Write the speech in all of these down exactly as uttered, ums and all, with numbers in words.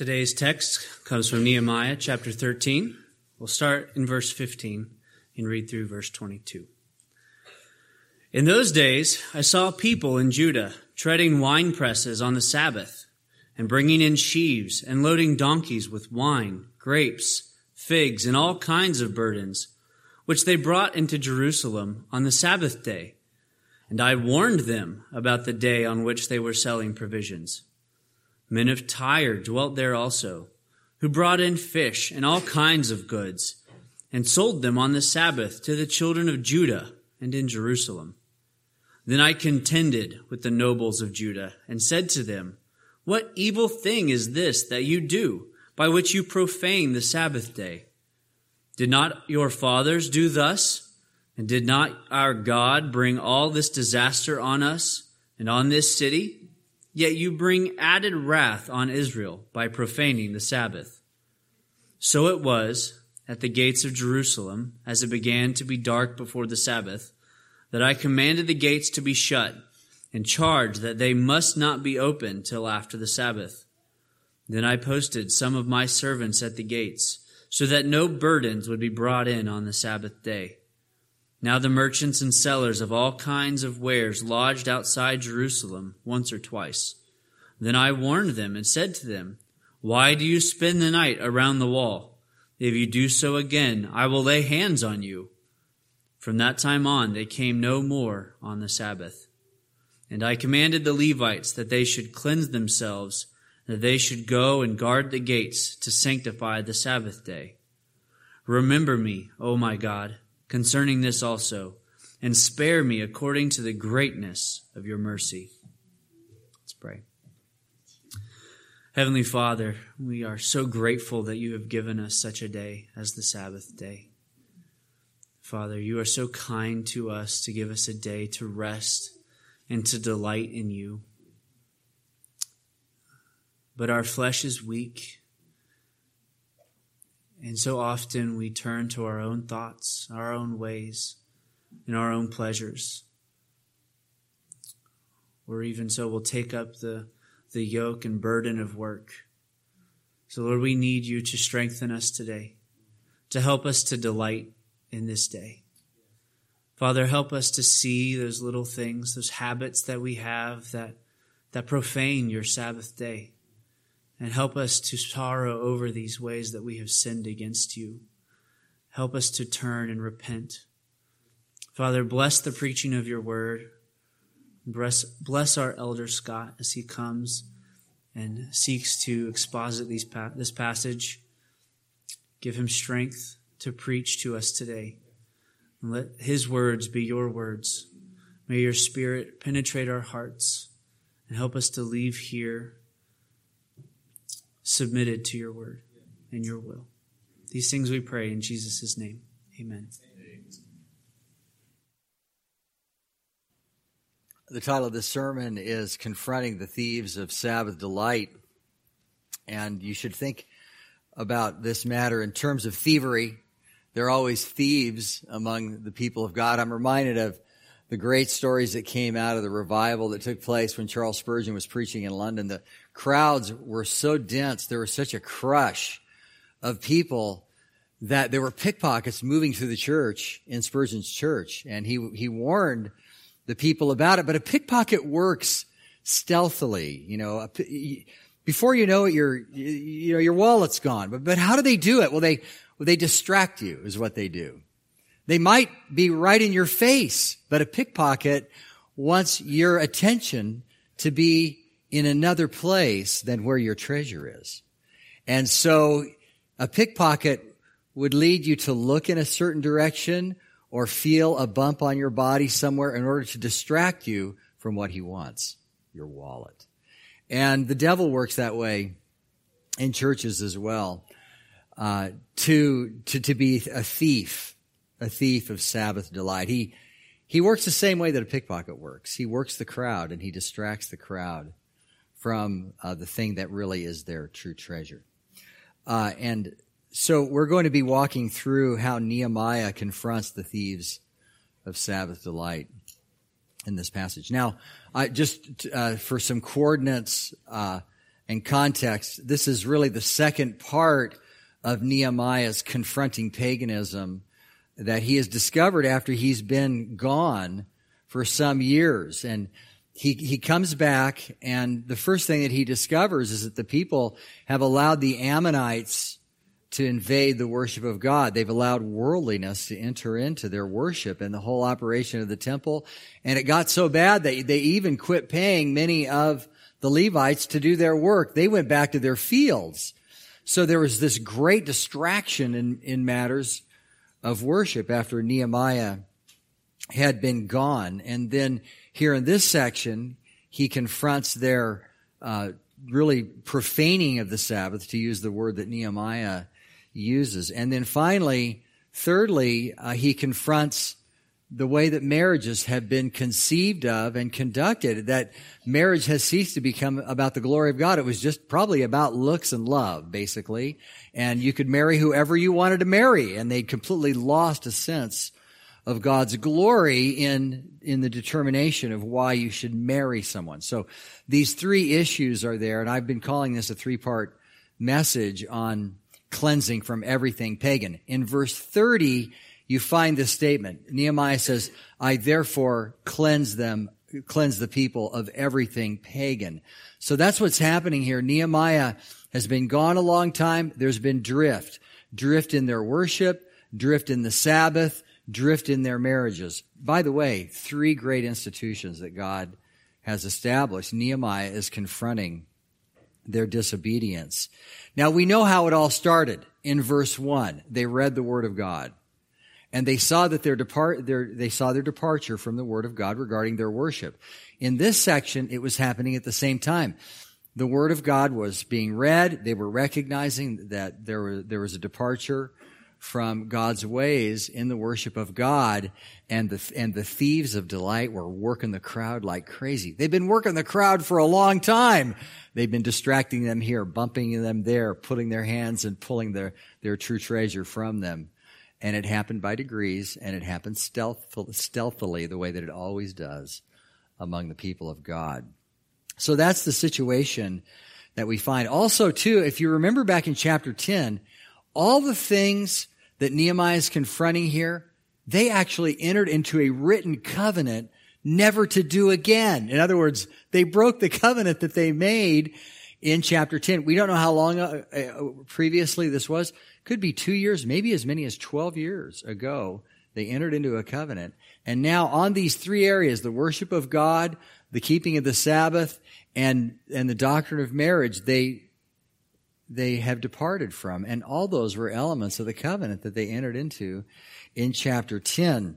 Today's text comes from Nehemiah chapter thirteen. We'll start in verse fifteen and read through verse twenty-two. In those days I saw people in Judah treading wine presses on the Sabbath and bringing in sheaves and loading donkeys with wine, grapes, figs, and all kinds of burdens, which they brought into Jerusalem on the Sabbath day. And I warned them about the day on which they were selling provisions. Men of Tyre dwelt there also, who brought in fish and all kinds of goods, and sold them on the Sabbath to the children of Judah and in Jerusalem. Then I contended with the nobles of Judah, and said to them, What evil thing is this that you do, by which you profane the Sabbath day? Did not your fathers do thus? And did not our God bring all this disaster on us and on this city? Yet you bring added wrath on Israel by profaning the Sabbath. So it was at the gates of Jerusalem, as it began to be dark before the Sabbath, that I commanded the gates to be shut and charged that they must not be opened till after the Sabbath. Then I posted some of my servants at the gates, so that no burdens would be brought in on the Sabbath day. Now the merchants and sellers of all kinds of wares lodged outside Jerusalem once or twice. Then I warned them and said to them, Why do you spend the night around the wall? If you do so again, I will lay hands on you. From that time on, they came no more on the Sabbath. And I commanded the Levites that they should cleanse themselves, that they should go and guard the gates to sanctify the Sabbath day. Remember me, O my God, concerning this also, and spare me according to the greatness of your mercy. Let's pray. Heavenly Father, we are so grateful that you have given us such a day as the Sabbath day. Father, you are so kind to us to give us a day to rest and to delight in you. But our flesh is weak. And so often we turn to our own thoughts, our own ways, and our own pleasures. Or even so, we'll take up the, the yoke and burden of work. So Lord, we need you to strengthen us today, to help us to delight in this day. Father, help us to see those little things, those habits that we have that, that profane your Sabbath day. And help us to sorrow over these ways that we have sinned against you. Help us to turn and repent. Father, bless the preaching of your word. Bless, bless our elder Scott as he comes and seeks to exposit these, this passage. Give him strength to preach to us today. And let his words be your words. May your Spirit penetrate our hearts and help us to leave here submitted to your word and your will. These things we pray in Jesus' name. Amen. The title of this sermon is Confronting the Thieves of Sabbath Delight. And you should think about this matter in terms of thievery. There are always thieves among the people of God. I'm reminded of the great stories that came out of the revival that took place when Charles Spurgeon was preaching in London. The crowds were so dense, there was such a crush of people that there were pickpockets moving through the church, in Spurgeon's church. And he he warned the people about it. But a pickpocket works stealthily. You know, a, before you know it, your you know your wallet's gone. But but how do they do it? Well, they well, they distract you, is what they do. They might be right in your face, but a pickpocket wants your attention to be in another place than where your treasure is. And so a pickpocket would lead you to look in a certain direction or feel a bump on your body somewhere in order to distract you from what he wants, your wallet. And the devil works that way in churches as well, uh, to, to, to be a thief. A thief of Sabbath delight. He, he works the same way that a pickpocket works. He works the crowd and he distracts the crowd from uh, the thing that really is their true treasure. Uh, and so we're going to be walking through how Nehemiah confronts the thieves of Sabbath delight in this passage. Now, I just uh, for some coordinates uh, and context, this is really the second part of Nehemiah's confronting paganism that he has discovered after he's been gone for some years. And he, he comes back, and the first thing that he discovers is that the people have allowed the Ammonites to invade the worship of God. They've allowed worldliness to enter into their worship and the whole operation of the temple. And it got so bad that they even quit paying many of the Levites to do their work. They went back to their fields. So there was this great distraction in, in matters of worship after Nehemiah had been gone. And then here in this section, he confronts their uh, really profaning of the Sabbath, to use the word that Nehemiah uses. And then finally, thirdly, uh, he confronts the way that marriages have been conceived of and conducted, that marriage has ceased to become about the glory of God. It was just probably about looks and love, basically. And you could marry whoever you wanted to marry, and they'd completely lost a sense of God's glory in, in the determination of why you should marry someone. So these three issues are there, and I've been calling this a three-part message on cleansing from everything pagan. In verse thirty, you find this statement. Nehemiah says, I therefore cleanse them, cleanse the people of everything pagan. So that's what's happening here. Nehemiah has been gone a long time. There's been drift. Drift in their worship, drift in the Sabbath, drift in their marriages. By the way, three great institutions that God has established. Nehemiah is confronting their disobedience. Now, we know how it all started. In verse one, they read the Word of God, and they saw that their depart their they saw their departure from the Word of God regarding their worship. In this section, it was happening at the same time. The Word of God was being read. They were recognizing that there was there was a departure from God's ways in the worship of God, and the and the thieves of delight were working the crowd like crazy. They've been working the crowd for a long time. They've been distracting them here, bumping them there, putting their hands and pulling their, their true treasure from them. And it happened by degrees, and it happened stealth, stealthily, the way that it always does among the people of God. So that's the situation that we find. Also, too, if you remember back in chapter ten, all the things that Nehemiah is confronting here, they actually entered into a written covenant never to do again. In other words, they broke the covenant that they made in chapter ten. We don't know how long uh, uh, previously this was. Could be two years, maybe as many as twelve years ago. They entered into a covenant. And now on these three areas, the worship of God, the keeping of the Sabbath, and, and the doctrine of marriage, they they have departed from. And all those were elements of the covenant that they entered into in chapter ten.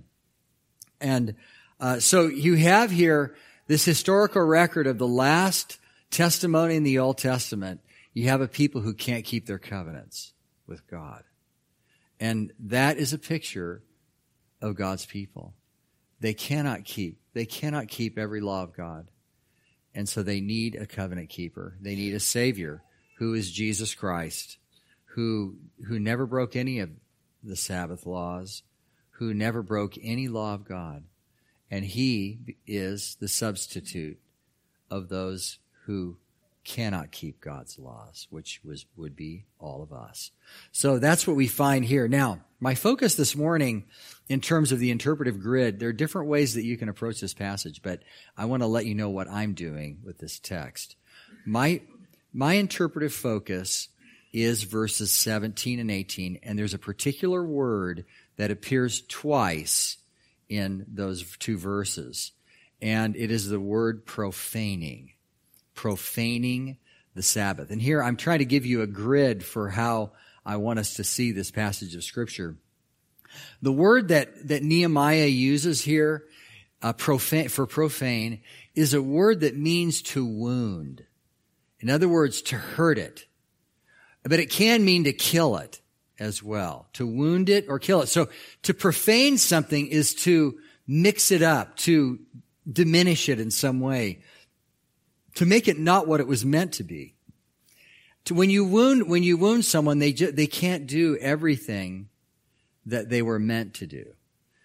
And uh, so you have here this historical record of the last testimony in the Old Testament. You have a people who can't keep their covenants with God. And that is a picture of God's people. They cannot keep, they cannot keep every law of God. And so they need a covenant keeper. They need a Savior, who is Jesus Christ, who, who never broke any of the Sabbath laws, who never broke any law of God. And he is the substitute of those who cannot keep God's laws, which was would be all of us. So that's what we find here. Now, my focus this morning in terms of the interpretive grid, there are different ways that you can approach this passage, but I want to let you know what I'm doing with this text. My my interpretive focus is verses seventeen and eighteen, and there's a particular word that appears twice in those two verses, and it is the word profaning. Profaning the Sabbath. And here I'm trying to give you a grid for how I want us to see this passage of Scripture. The word that, that Nehemiah uses here uh, profane, for profane is a word that means to wound. In other words, to hurt it. But it can mean to kill it as well. To wound it or kill it. So to profane something is to mix it up, to diminish it in some way, to make it not what it was meant to be. To when you wound, when you wound someone, they ju- they can't do everything that they were meant to do.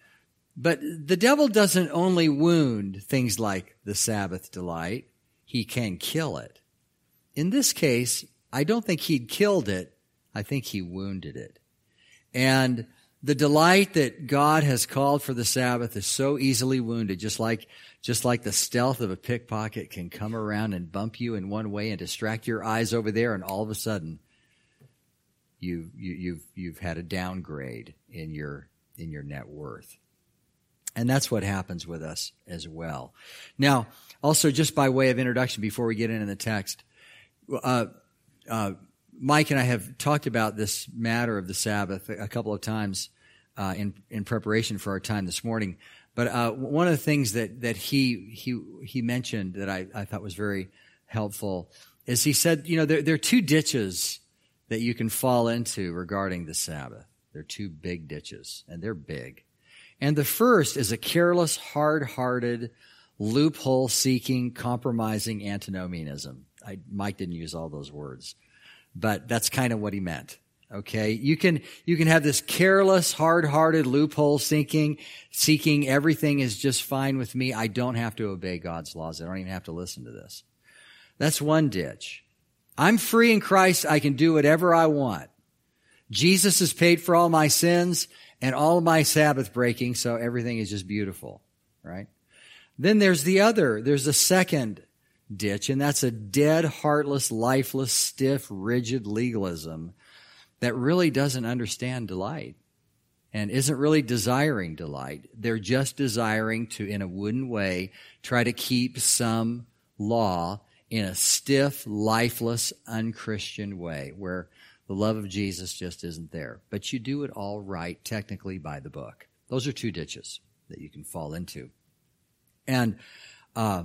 But the devil doesn't only wound things like the Sabbath delight. He can kill it. in this case, I don't think he'd killed it. I think he wounded it. And the delight that God has called for the Sabbath is so easily wounded, just like just like the stealth of a pickpocket can come around and bump you in one way and distract your eyes over there, and all of a sudden you, you you've you've had a downgrade in your in your net worth. And that's what happens with us as well. Now, also just by way of introduction before we get into the text, uh, uh, Mike and I have talked about this matter of the Sabbath a couple of times uh, in in preparation for our time this morning. But uh, one of the things that that he he he mentioned that I, I thought was very helpful is he said, you know, there there are two ditches that you can fall into regarding the Sabbath. They're two big ditches, and they're big. And the first is a careless, hard-hearted, loophole-seeking, compromising antinomianism. I, Mike didn't use all those words, but that's kind of what he meant. Okay, you can you can have this careless, hard-hearted, loophole-seeking, seeking everything is just fine with me. I don't have to obey God's laws. I don't even have to listen to this. That's one ditch. I'm free in Christ. I can do whatever I want. Jesus has paid for all my sins and all of my Sabbath breaking, so everything is just beautiful, right? Then there's the other. There's a second ditch, and that's a dead, heartless, lifeless, stiff, rigid legalism that really doesn't understand delight and isn't really desiring delight. They're just desiring to, in a wooden way, try to keep some law in a stiff, lifeless, unchristian way where the love of Jesus just isn't there. But you do it all right, technically, by the book. Those are two ditches that you can fall into. And, uh,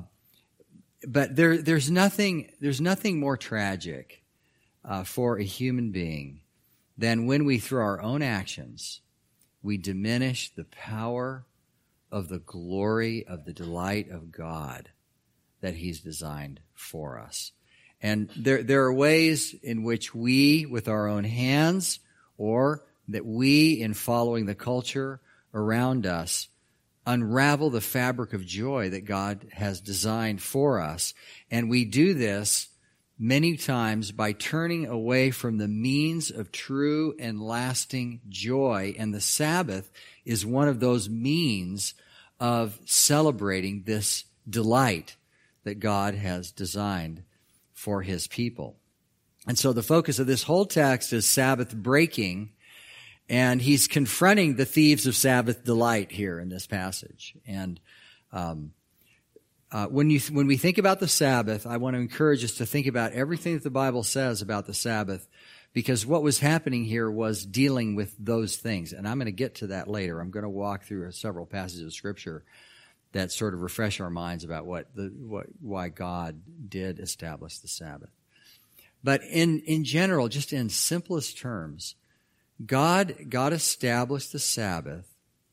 but there, there's nothing, there's nothing more tragic uh, for a human being than when we, through our own actions, we diminish the power of the glory of the delight of God that He's designed for us. And there, there are ways in which we, with our own hands, or that we, in following the culture around us, unravel the fabric of joy that God has designed for us. And we do this many times by turning away from the means of true and lasting joy. And the Sabbath is one of those means of celebrating this delight that God has designed for His people. And so the focus of this whole text is Sabbath breaking, and he's confronting the thieves of Sabbath delight here in this passage. And um, uh, when you when we think about the Sabbath, I want to encourage us to think about everything that the Bible says about the Sabbath, because what was happening here was dealing with those things. And I'm going to get to that later. I'm going to walk through several passages of Scripture that sort of refresh our minds about what the what why God did establish the Sabbath. But in in general, just in simplest terms, God God established the Sabbath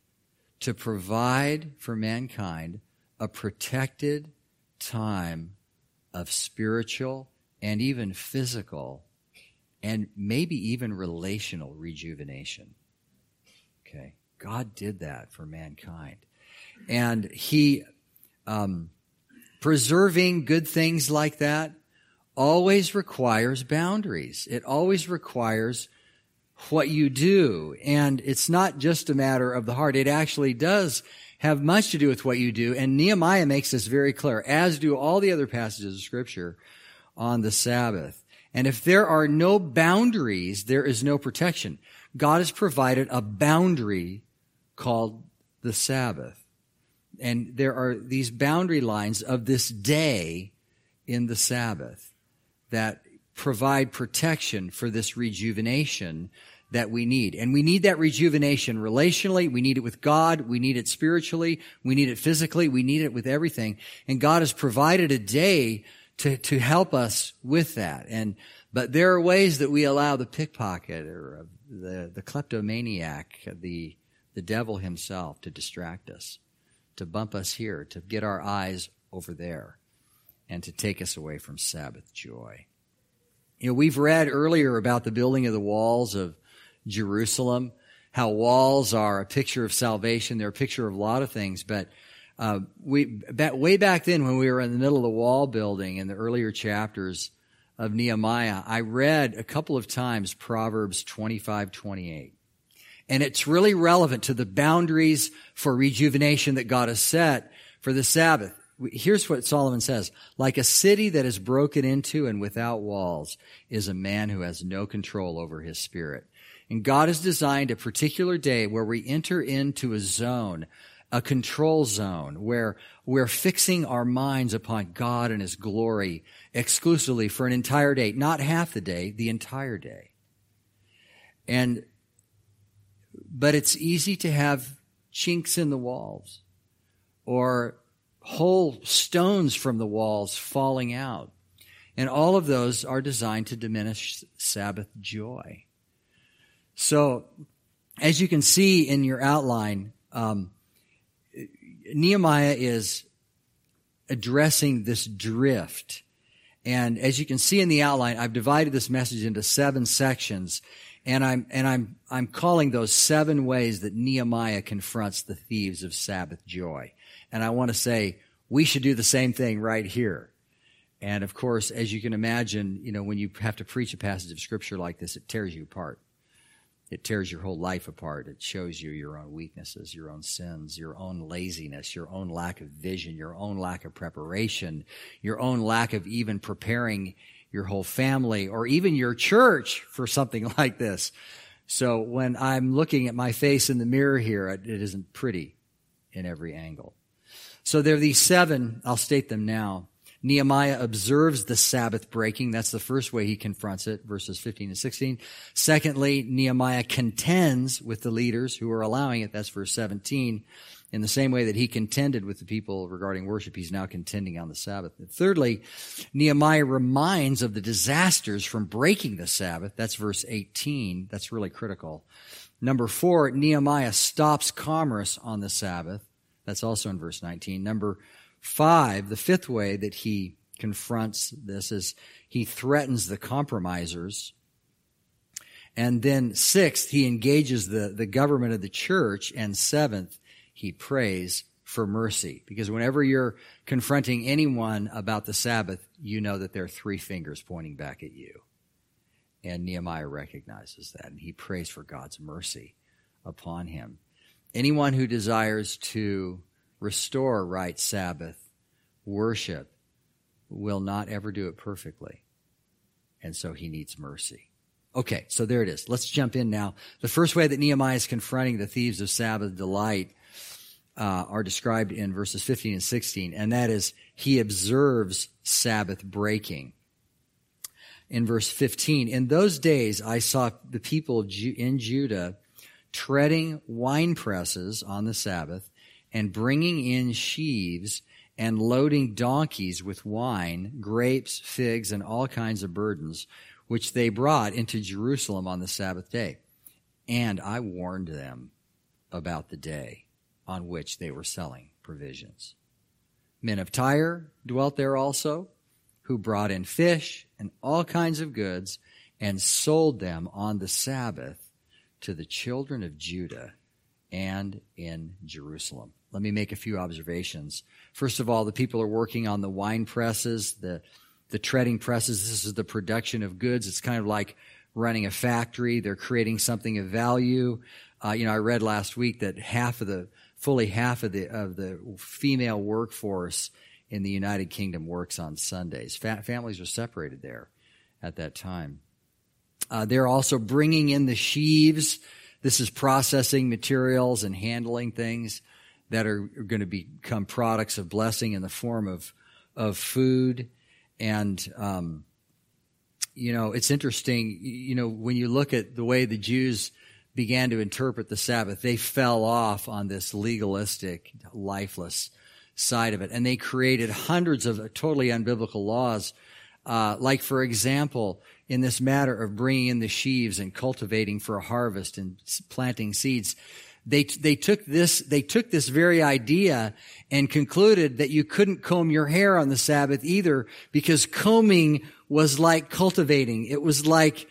to provide for mankind a protected time of spiritual and even physical and maybe even relational rejuvenation. Okay, God did that for mankind. And He, um, preserving good things like that always requires boundaries. It always requires what you do. And it's not just a matter of the heart. It actually does have much to do with what you do. And Nehemiah makes this very clear, as do all the other passages of Scripture on the Sabbath. And if there are no boundaries, there is no protection. God has provided a boundary called the Sabbath. And there are these boundary lines of this day in the Sabbath that provide protection for this rejuvenation that we need. And we need that rejuvenation relationally. We need it with God. We need it spiritually. We need it physically. We need it with everything. And God has provided a day to, to help us with that. And, but there are ways that we allow the pickpocket or the, the kleptomaniac, the, the devil himself to distract us, to bump us here, to get our eyes over there, and to take us away from Sabbath joy. You know, we've read earlier about the building of the walls of Jerusalem, how walls are a picture of salvation. They're a picture of a lot of things, but uh, we back, way back then when we were in the middle of the wall building in the earlier chapters of Nehemiah, I read a couple of times Proverbs twenty-five twenty-eight. And it's really relevant to the boundaries for rejuvenation that God has set for the Sabbath. Here's what Solomon says. Like a city that is broken into and without walls is a man who has no control over his spirit. And God has designed a particular day where we enter into a zone, a control zone, where we're fixing our minds upon God and His glory exclusively for an entire day. Not half the day, the entire day. And, but it's easy to have chinks in the walls or whole stones from the walls falling out. And all of those are designed to diminish Sabbath joy. So, as you can see in your outline, um, Nehemiah is addressing this drift. And as you can see in the outline, I've divided this message into seven sections, and I'm and I'm I'm calling those seven ways that Nehemiah confronts the thieves of Sabbath joy. And I want to say we should do the same thing right here. And of course, as you can imagine, you know, when you have to preach a passage of Scripture like this, it tears you apart. It tears your whole life apart. It shows you your own weaknesses, your own sins, your own laziness, your own lack of vision, your own lack of preparation, your own lack of even preparing your whole family or even your church for something like this. So when I'm looking at my face in the mirror here, it isn't pretty in every angle. So there are these seven, I'll state them now. Nehemiah observes the Sabbath breaking. That's the first way he confronts it, verses fifteen and sixteen. Secondly, Nehemiah contends with the leaders who are allowing it. That's verse seventeen. In the same way that he contended with the people regarding worship, he's now contending on the Sabbath. And thirdly, Nehemiah reminds of the disasters from breaking the Sabbath. That's verse eighteen. That's really critical. Number four, Nehemiah stops commerce on the Sabbath. That's also in verse nineteen. Number Five, the fifth way that he confronts this is he threatens the compromisers. And then sixth, he engages the, the government of the church. And seventh, he prays for mercy. Because whenever you're confronting anyone about the Sabbath, you know that there are three fingers pointing back at you. And Nehemiah recognizes that, and he prays for God's mercy upon him. Anyone who desires to restore right Sabbath worship will not ever do it perfectly. And so he needs mercy. Okay, so there it is. Let's jump in now. The first way that Nehemiah is confronting the thieves of Sabbath delight uh, are described in verses fifteen and sixteen, and that is he observes Sabbath breaking. In verse fifteen, in those days I saw the people in Judah treading wine presses on the Sabbath, and bringing in sheaves and loading donkeys with wine, grapes, figs, and all kinds of burdens, which they brought into Jerusalem on the Sabbath day. And I warned them about the day on which they were selling provisions. Men of Tyre dwelt there also, who brought in fish and all kinds of goods and sold them on the Sabbath to the children of Judah and in Jerusalem. Let me make a few observations. First of all, the people are working on the wine presses, the, the treading presses. This is the production of goods. It's kind of like running a factory. They're creating something of value. Uh, you know, I read last week that half of the, fully half of the, of the female workforce in the United Kingdom works on Sundays. Fa- families are separated there at that time. Uh, they're also bringing in the sheaves. This is processing materials and handling things that are going to become products of blessing in the form of of food. And, um, you know, it's interesting, you know, when you look at the way the Jews began to interpret the Sabbath, they fell off on this legalistic, lifeless side of it. And they created hundreds of totally unbiblical laws. Uh, like, for example, in this matter of bringing in the sheaves and cultivating for a harvest and planting seeds, They they took this they took this very idea and concluded that you couldn't comb your hair on the Sabbath either, because combing was like cultivating. It was like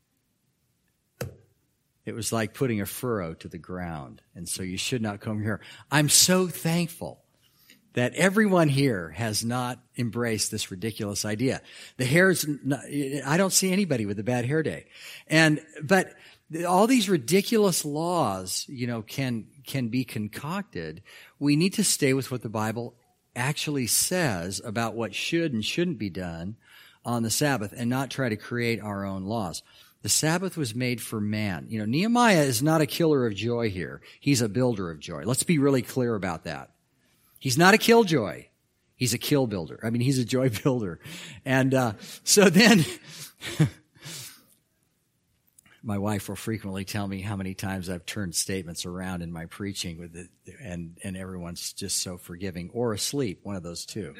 it was like putting a furrow to the ground, and so you should not comb your hair. I'm so thankful that everyone here has not embraced this ridiculous idea. The hair's not, I don't see anybody with a bad hair day. And, but all these ridiculous laws, you know, can, can be concocted. We need to stay with what the Bible actually says about what should and shouldn't be done on the Sabbath and not try to create our own laws. The Sabbath was made for man. You know, Nehemiah is not a killer of joy here. He's a builder of joy. Let's be really clear about that. He's not a killjoy. He's a kill builder. I mean, he's a joy builder. And uh, so then my wife will frequently tell me how many times I've turned statements around in my preaching with it, and, and everyone's just so forgiving, or asleep, one of those two.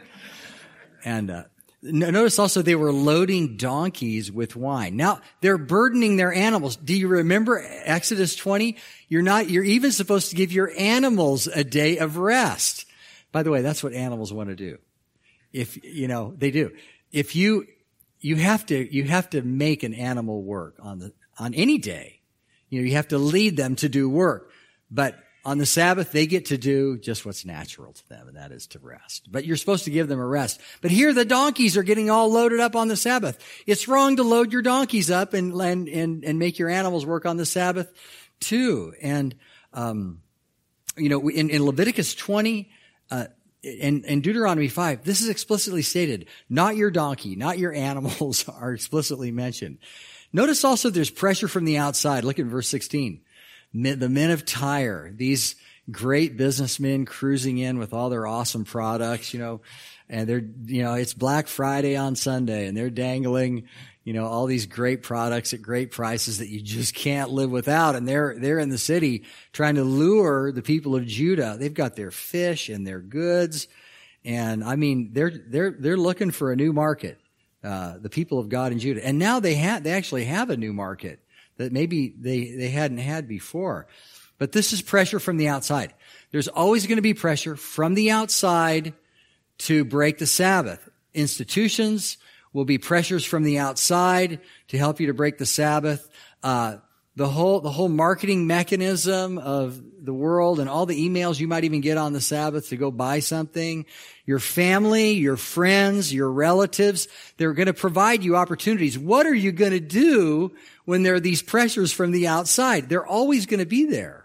And uh, notice also they were loading donkeys with wine. Now, they're burdening their animals. Do you remember Exodus twenty? You're not, you're even supposed to give your animals a day of rest. By the way, that's what animals want to do. If, you know, they do. If you, you have to, you have to make an animal work on the, on any day. You know, you have to lead them to do work. But on the Sabbath, they get to do just what's natural to them, and that is to rest. But you're supposed to give them a rest. But here the donkeys are getting all loaded up on the Sabbath. It's wrong to load your donkeys up and, and, and, and make your animals work on the Sabbath too. And, um, you know, in, in Leviticus twenty, Uh, in, in Deuteronomy five, this is explicitly stated. Not your donkey, not your animals are explicitly mentioned. Notice also there's pressure from the outside. Look at verse sixteen. The men of Tyre, these great businessmen cruising in with all their awesome products, you know, and they're, you know, it's Black Friday on Sunday and they're dangling, you know, all these great products at great prices that you just can't live without. And they're, they're in the city trying to lure the people of Judah. They've got their fish and their goods. And I mean, they're, they're, they're looking for a new market, uh, the people of God in Judah. And now they have, they actually have a new market that maybe they, they hadn't had before. But this is pressure from the outside. There's always going to be pressure from the outside to break the Sabbath. Institutions will be pressures from the outside to help you to break the Sabbath. Uh, the whole, the whole marketing mechanism of the world and all the emails you might even get on the Sabbath to go buy something. Your family, your friends, your relatives, they're going to provide you opportunities. What are you going to do when there are these pressures from the outside? They're always going to be there.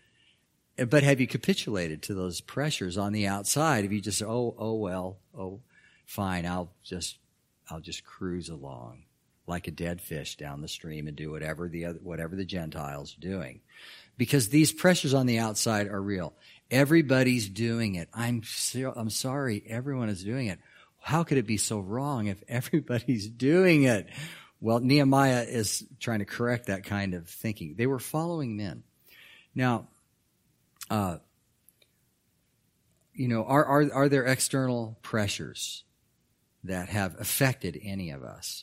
But have you capitulated to those pressures on the outside? Have you just, oh, oh, well, oh, fine, I'll just, I'll just cruise along like a dead fish down the stream and do whatever the other, whatever the Gentiles are doing. Because these pressures on the outside are real. Everybody's doing it. I'm so, I'm sorry, everyone is doing it. How could it be so wrong if everybody's doing it? Well, Nehemiah is trying to correct that kind of thinking. They were following men. Now, uh, you know, are, are, are there external pressures that have affected any of us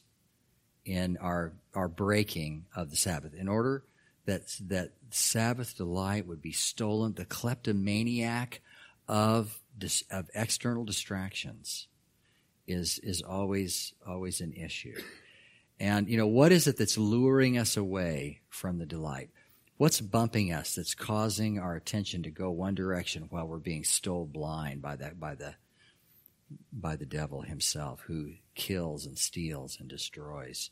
in our, our breaking of the Sabbath? In order that, that Sabbath delight would be stolen, the kleptomaniac of, dis, of external distractions is, is always, always an issue. And, you know, what is it that's luring us away from the delight? What's bumping us that's causing our attention to go one direction while we're being stole blind by that, by the, by the devil himself, who kills and steals and destroys?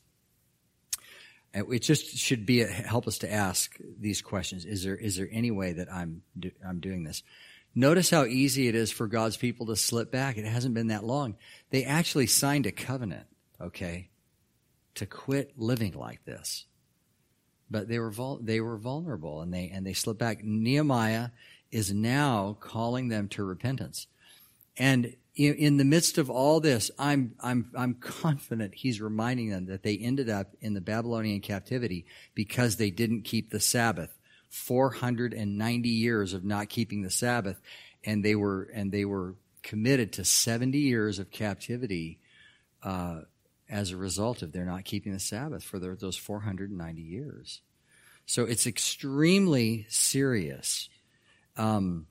And it just should be a, help us to ask these questions. Is there, is there any way that I'm, do, I'm doing this? Notice how easy it is for God's people to slip back. It hasn't been that long. They actually signed a covenant, okay, to quit living like this. But they were vul- they were vulnerable, and they and they slipped back. Nehemiah is now calling them to repentance, and in, in the midst of all this, I'm I'm I'm confident he's reminding them that they ended up in the Babylonian captivity because they didn't keep the Sabbath. four hundred ninety years of not keeping the Sabbath, and they were and they were committed to seventy years of captivity uh, as a result of their not keeping the Sabbath for their, those four hundred ninety years. So it's extremely serious. Um,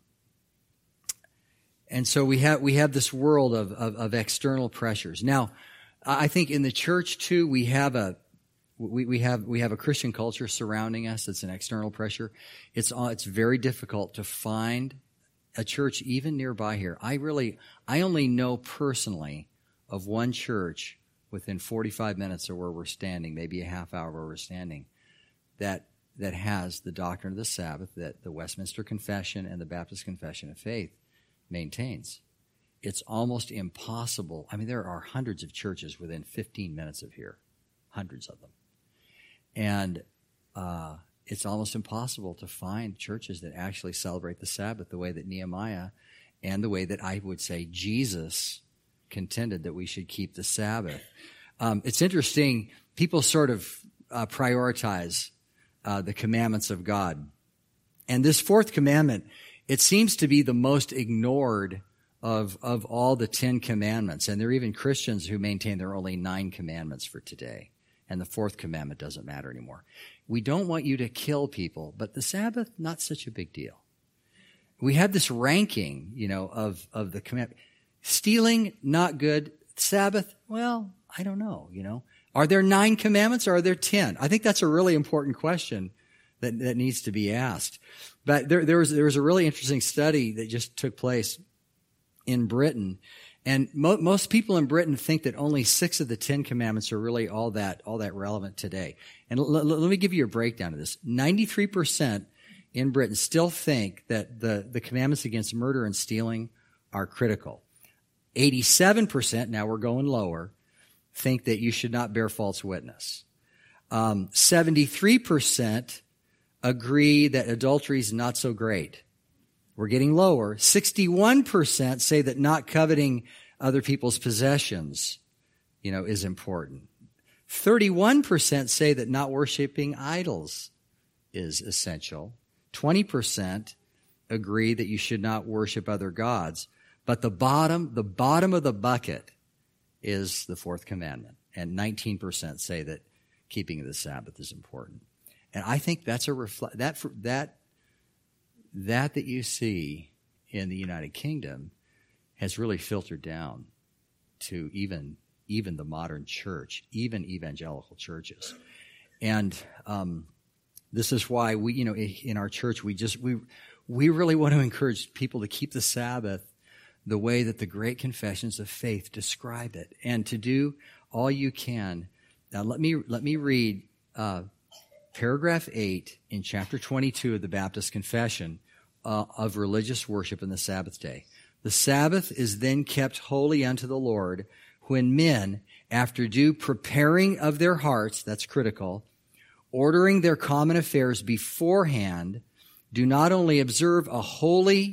and so we have we have this world of, of, of external pressures. Now, I think in the church too, we have a we, we have we have a Christian culture surrounding us that's an external pressure. It's it's very difficult to find a church even nearby here. I really, I only know personally of one church within forty-five minutes of where we're standing, maybe a half hour where we're standing, that that has the doctrine of the Sabbath that the Westminster Confession and the Baptist Confession of Faith maintains. It's almost impossible. I mean, there are hundreds of churches within fifteen minutes of here, hundreds of them. And uh, it's almost impossible to find churches that actually celebrate the Sabbath the way that Nehemiah and the way that I would say Jesus contended that we should keep the Sabbath. Um, it's interesting. People sort of uh, prioritize uh, the commandments of God. And this fourth commandment, it seems to be the most ignored of, of all the Ten Commandments. And there are even Christians who maintain there are only nine commandments for today. And the fourth commandment doesn't matter anymore. We don't want you to kill people, but the Sabbath, not such a big deal. We have this ranking, you know, of, of the commandment. Stealing, not good. Sabbath, well, I don't know, you know. Are there nine commandments or are there ten? I think that's a really important question that, that needs to be asked. But there, there was, there was a really interesting study that just took place in Britain. And mo- most people in Britain think that only six of the Ten Commandments are really all that, all that relevant today. And l- l- let me give you a breakdown of this. ninety-three percent in Britain still think that the, the commandments against murder and stealing are critical. eighty-seven percent, now we're going lower, think that you should not bear false witness. Um, seventy-three percent agree that adultery is not so great. We're getting lower. sixty-one percent say that not coveting other people's possessions, you know, is important. thirty-one percent say that not worshiping idols is essential. twenty percent agree that you should not worship other gods. But the bottom, the bottom of the bucket is the fourth commandment. And nineteen percent say that keeping the Sabbath is important. And I think that's a reflect, that, that, that that you see in the United Kingdom has really filtered down to even, even the modern church, even evangelical churches. And, um, this is why we, you know, in our church, we just, we, we really want to encourage people to keep the Sabbath the way that the great confessions of faith describe it, and to do all you can. Now, let me let me read uh, paragraph eight in chapter twenty-two of the Baptist Confession uh, of religious worship in the Sabbath day. The Sabbath is then kept holy unto the Lord when men, after due preparing of their hearts, that's critical, ordering their common affairs beforehand, do not only observe a holy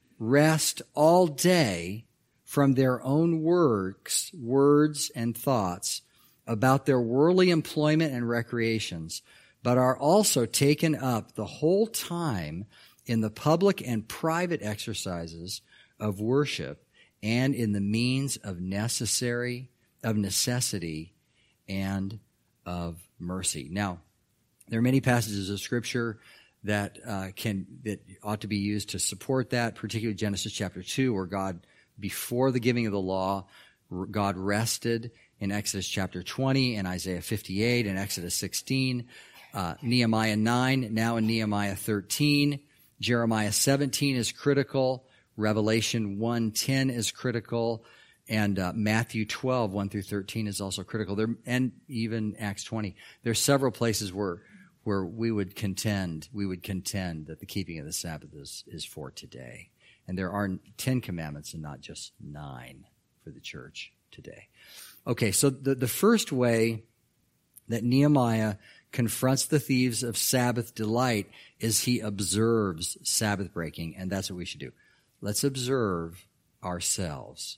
rest all day from their own works, words and thoughts about their worldly employment and recreations, but are also taken up the whole time in the public and private exercises of worship and in the means of necessary, of necessity and of mercy. Now, there are many passages of Scripture that uh, can that ought to be used to support that, particularly Genesis chapter two, where God, before the giving of the law, God rested in Exodus chapter twenty and Isaiah fifty-eight and Exodus sixteen, uh, Nehemiah nine, now in Nehemiah thirteen, Jeremiah seventeen is critical, Revelation one ten is critical, and uh, Matthew twelve, one through thirteen is also critical, there, and even Acts twenty. There's several places where where we would contend, we would contend that the keeping of the Sabbath is, is for today. And there are ten commandments and not just nine for the church today. Okay, so the, the first way that Nehemiah confronts the thieves of Sabbath delight is he observes Sabbath breaking, and that's what we should do. Let's observe ourselves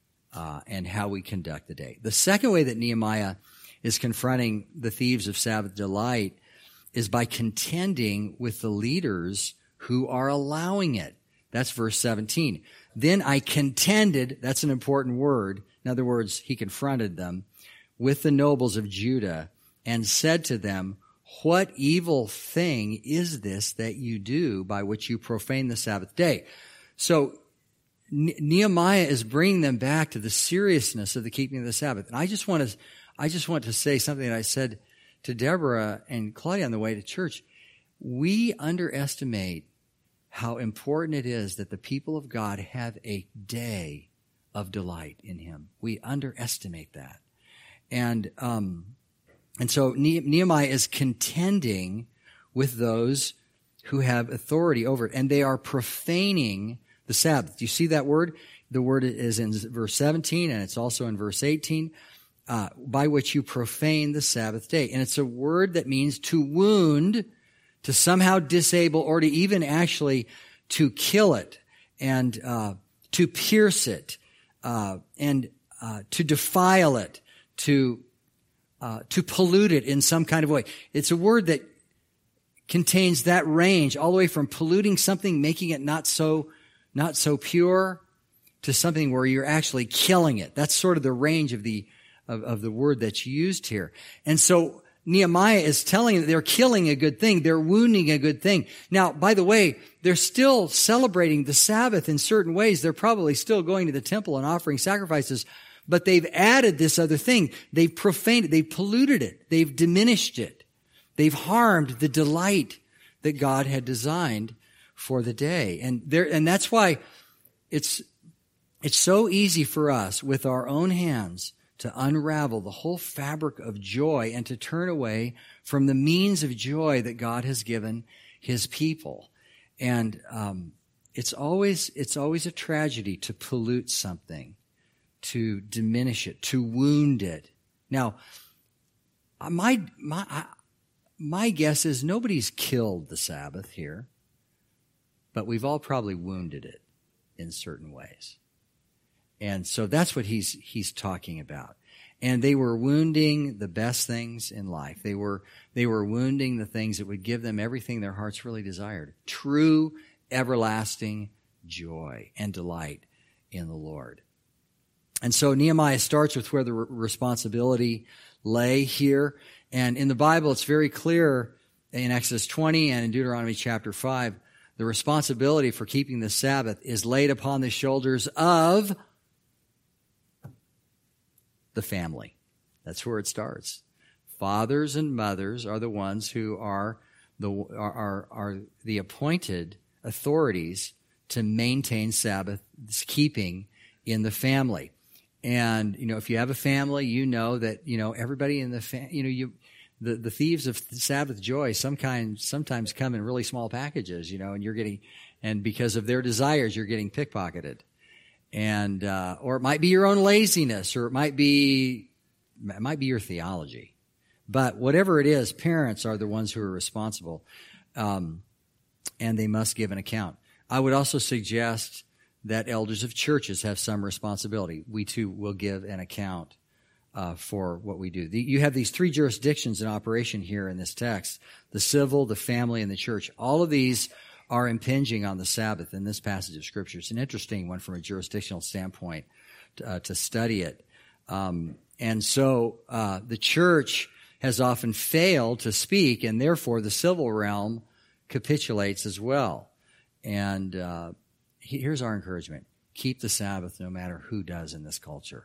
uh, and how we conduct the day. The second way that Nehemiah is confronting the thieves of Sabbath delight is by contending with the leaders who are allowing it. That's verse seventeen. Then I contended, that's an important word. In other words, he confronted them with the nobles of Judah and said to them, what evil thing is this that you do by which you profane the Sabbath day? So Nehemiah is bringing them back to the seriousness of the keeping of the Sabbath. And I just want to, I just want to say something that I said to Deborah and Claudia on the way to church. We underestimate how important it is that the people of God have a day of delight in him. We underestimate that. And um, and so Nehemiah is contending with those who have authority over it, and they are profaning the Sabbath. Do you see that word? The word is in verse seventeen, and it's also in verse eighteen, uh, by which you profane the Sabbath day. And it's a word that means to wound, to somehow disable, or to even actually to kill it, and uh, to pierce it, uh, and uh, to defile it, to uh, to pollute it in some kind of way. It's a word that contains that range, all the way from polluting something, making it not so not so pure, to something where you're actually killing it. That's sort of the range of the of, of the word that's used here. And so Nehemiah is telling them that they're killing a good thing. They're wounding a good thing. Now, by the way, they're still celebrating the Sabbath in certain ways. They're probably still going to the temple and offering sacrifices, but they've added this other thing. They've profaned it. They've polluted it. They've diminished it. They've harmed the delight that God had designed for the day. And there, and that's why it's, it's so easy for us with our own hands to unravel the whole fabric of joy and to turn away from the means of joy that God has given his people. And um, it's always it's always a tragedy to pollute something, to diminish it, to wound it. Now, my my my guess is nobody's killed the Sabbath here, but we've all probably wounded it in certain ways. And so that's what he's he's talking about. And they were wounding the best things in life. They were they were wounding the things that would give them everything their hearts really desired. True, everlasting joy and delight in the Lord. And so Nehemiah starts with where the responsibility lay here. And in the Bible, it's very clear in Exodus twenty and in Deuteronomy chapter five, the responsibility for keeping the Sabbath is laid upon the shoulders of the family. That's where it starts. Fathers and mothers are the ones who are the are are, are the appointed authorities to maintain Sabbath keeping in the family. And you know, if you have a family, you know that you know everybody in the fa- you know you the the thieves of Sabbath joy some kind sometimes come in really small packages, you know, and you're getting and because of their desires, you're getting pickpocketed. And, uh, or it might be your own laziness, or it might be, it might be your theology. But whatever it is, parents are the ones who are responsible. Um, and they must give an account. I would also suggest that elders of churches have some responsibility. We too will give an account, uh, for what we do. The, you have these three jurisdictions in operation here in this text: the civil, the family, and the church. All of these are impinging on the Sabbath in this passage of Scripture. It's an interesting one from a jurisdictional standpoint uh, to study it. Um, and so uh, the church has often failed to speak, and therefore the civil realm capitulates as well. And uh, here's our encouragement. Keep the Sabbath no matter who does in this culture.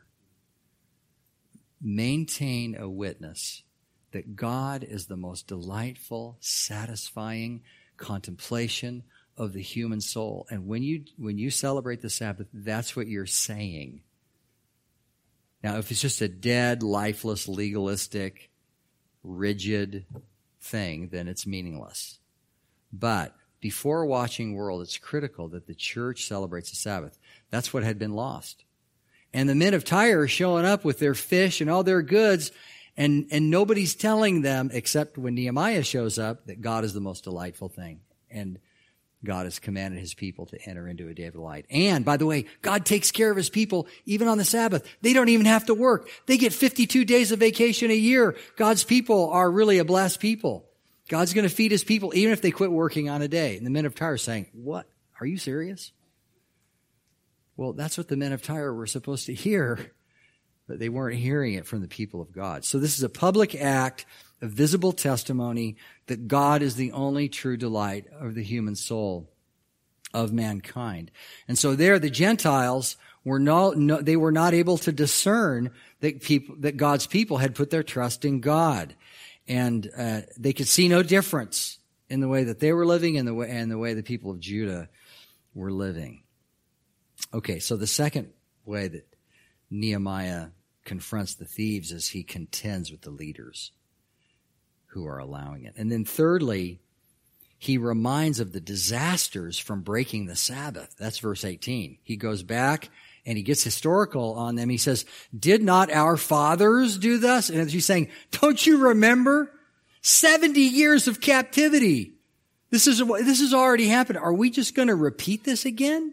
Maintain a witness that God is the most delightful, satisfying contemplation of the human soul. And when you when you celebrate the Sabbath, that's what you're saying. Now, if it's just a dead, lifeless, legalistic, rigid thing, then it's meaningless. But before a watching world, it's critical that the church celebrates the Sabbath. That's what had been lost. And the men of Tyre are showing up with their fish and all their goods, And and nobody's telling them, except when Nehemiah shows up, that God is the most delightful thing. And God has commanded his people to enter into a day of delight. And, by the way, God takes care of his people even on the Sabbath. They don't even have to work. They get fifty-two days of vacation a year. God's people are really a blessed people. God's going to feed his people even if they quit working on a day. And the men of Tyre are saying, what? Are you serious? Well, that's what the men of Tyre were supposed to hear. But they weren't hearing it from the people of God. So this is a public act of visible testimony that God is the only true delight of the human soul of mankind. And so there, the Gentiles were not, no, they were not able to discern that people, that God's people had put their trust in God. And uh, they could see no difference in the way that they were living and the way, and the way the people of Judah were living. Okay, so the second way that Nehemiah confronts the thieves is he contends with the leaders who are allowing it. And then thirdly, he reminds of the disasters from breaking the Sabbath. That's verse eighteen. He goes back and he gets historical on them. He says, did not our fathers do thus? And he's saying, don't you remember? seventy years of captivity. This is, this has already happened. Are we just going to repeat this again?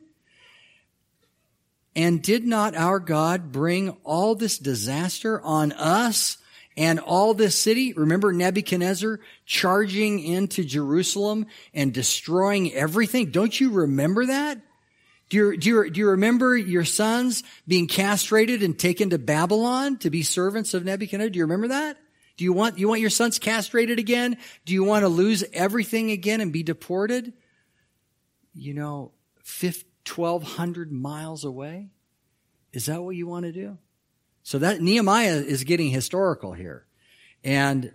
And did not our God bring all this disaster on us and all this city? Remember Nebuchadnezzar charging into Jerusalem and destroying everything? Don't you remember that? Do you, do you, do you remember your sons being castrated and taken to Babylon to be servants of Nebuchadnezzar? Do you remember that? Do you want, you want your sons castrated again? Do you want to lose everything again and be deported? You know, twelve hundred miles away? Is that what you want to do? So that Nehemiah is getting historical here. And,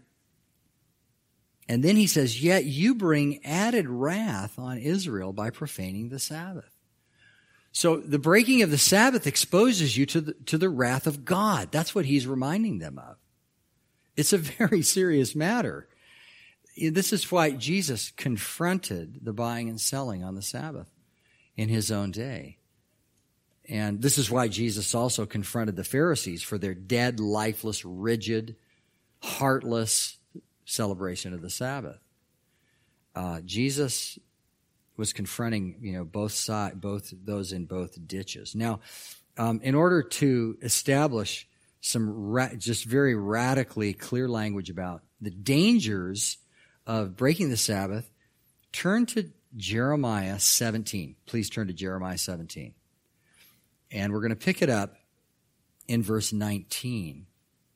and then he says, yet you bring added wrath on Israel by profaning the Sabbath. So the breaking of the Sabbath exposes you to the, to the wrath of God. That's what he's reminding them of. It's a very serious matter. This is why Jesus confronted the buying and selling on the Sabbath in his own day. And this is why Jesus also confronted the Pharisees for their dead, lifeless, rigid, heartless celebration of the Sabbath. Uh, Jesus was confronting, you know, both side, both those in both ditches. Now, um, in order to establish some ra- just very radically clear language about the dangers of breaking the Sabbath, turn to Jeremiah seventeen. Please turn to Jeremiah seventeen. And we're going to pick it up in verse nineteen.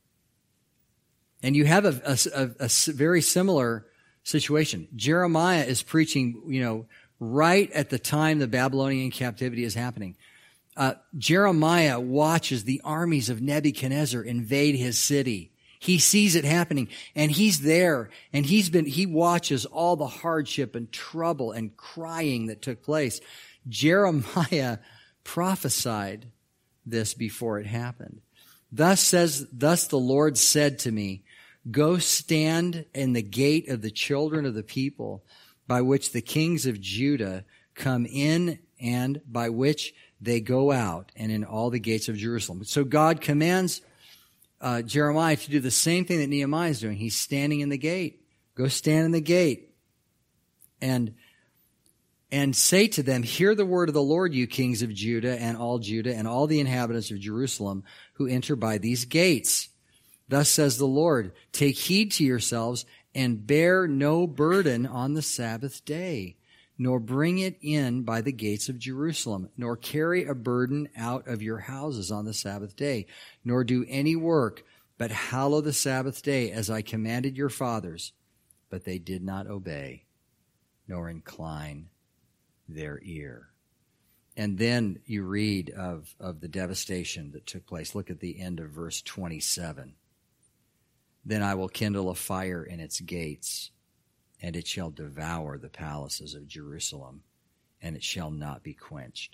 And you have a, a, a, a very similar situation. Jeremiah is preaching, you know, right at the time the Babylonian captivity is happening. Uh, Jeremiah watches the armies of Nebuchadnezzar invade his city. He sees it happening, and he's there, and he's been, he watches all the hardship and trouble and crying that took place. Jeremiah prophesied this before it happened. Thus says, thus the Lord said to me, go stand in the gate of the children of the people, by which the kings of Judah come in and by which they go out, and in all the gates of Jerusalem. So God commands uh, Jeremiah to do the same thing that Nehemiah is doing. He's standing in the gate. Go stand in the gate and and say to them, hear the word of the Lord, you kings of Judah and all Judah and all the inhabitants of Jerusalem who enter by these gates. Thus says the Lord, take heed to yourselves and bear no burden on the Sabbath day, nor bring it in by the gates of Jerusalem, nor carry a burden out of your houses on the Sabbath day, nor do any work, but hallow the Sabbath day as I commanded your fathers. But they did not obey, nor incline their ear. And then you read of, of the devastation that took place. Look at the end of verse twenty-seven. Then I will kindle a fire in its gates, and it shall devour the palaces of Jerusalem, and it shall not be quenched.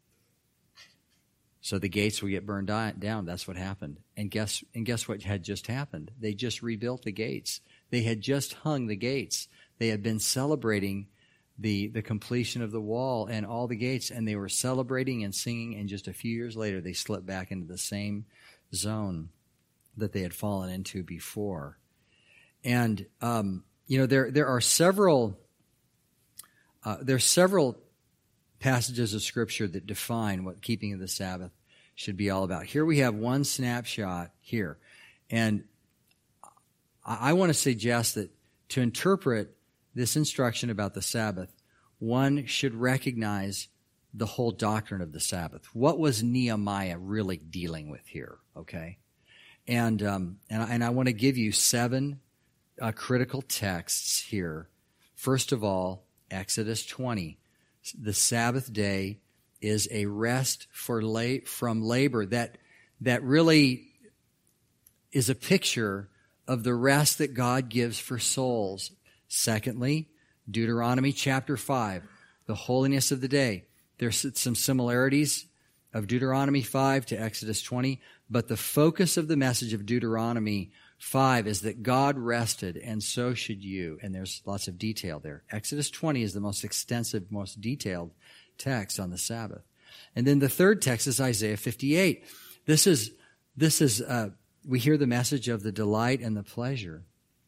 So the gates will get burned down. That's what happened. And guess, and guess what had just happened? They just rebuilt the gates. They had just hung the gates. They had been celebrating the, the completion of the wall and all the gates, and they were celebrating and singing, and just a few years later they slipped back into the same zone that they had fallen into before. And um, you know, there there are several uh, there are several passages of Scripture that define what keeping of the Sabbath should be all about. Here we have one snapshot here, and I, I want to suggest that to interpret this instruction about the Sabbath, one should recognize the whole doctrine of the Sabbath. What was Nehemiah really dealing with here? Okay. And um, and, I, and I want to give you seven uh, critical texts here. First of all, Exodus twenty. The Sabbath day is a rest for la- from labor that that really is a picture of the rest that God gives for souls. Secondly, Deuteronomy chapter five, the holiness of the day. There's some similarities of Deuteronomy five to Exodus twenty, but the focus of the message of Deuteronomy five is that God rested, and so should you. And there's lots of detail there. Exodus twenty is the most extensive, most detailed text on the Sabbath. And then the third text is Isaiah fifty-eight. This is, this is, uh, we hear the message of the delight and the pleasure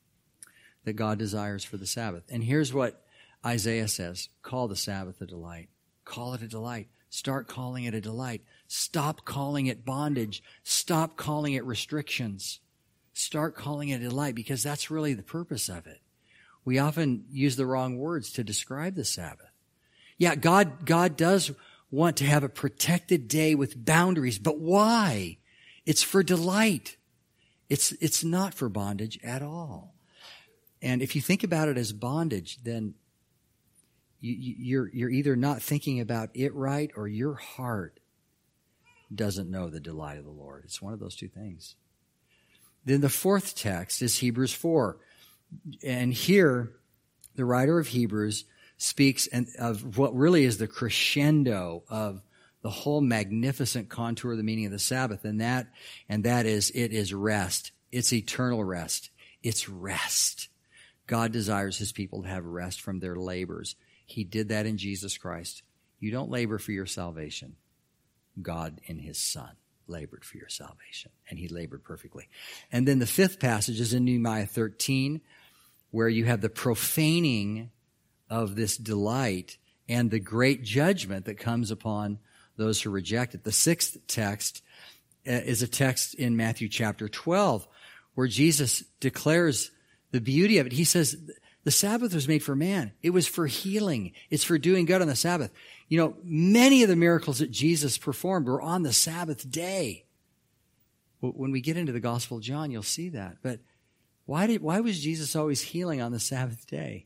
that God desires for the Sabbath. And here's what Isaiah says: call the Sabbath a delight. Call it a delight. Start calling it a delight. Stop calling it bondage. Stop calling it restrictions. Start calling it a delight, because that's really the purpose of it. We often use the wrong words to describe the Sabbath. Yeah, God, God does want to have a protected day with boundaries, but why? It's for delight. It's, it's not for bondage at all. And if you think about it as bondage, then you, you're, you're either not thinking about it right, or your heart doesn't know the delight of the Lord. It's one of those two things. Then the fourth text is Hebrews four. And here, the writer of Hebrews speaks of what really is the crescendo of the whole magnificent contour of the meaning of the Sabbath. And that, and that is, it is rest. It's eternal rest. It's rest. God desires his people to have rest from their labors. He did that in Jesus Christ. You don't labor for your salvation. God in his Son labored for your salvation, and he labored perfectly. And then the fifth passage is in Nehemiah thirteen, where you have the profaning of this delight and the great judgment that comes upon those who reject it. The sixth text is a text in Matthew chapter twelve, where Jesus declares the beauty of it. He says, the Sabbath was made for man. It was for healing. It's for doing good on the Sabbath. You know, many of the miracles that Jesus performed were on the Sabbath day. When we get into the Gospel of John, you'll see that. But why did, why was Jesus always healing on the Sabbath day?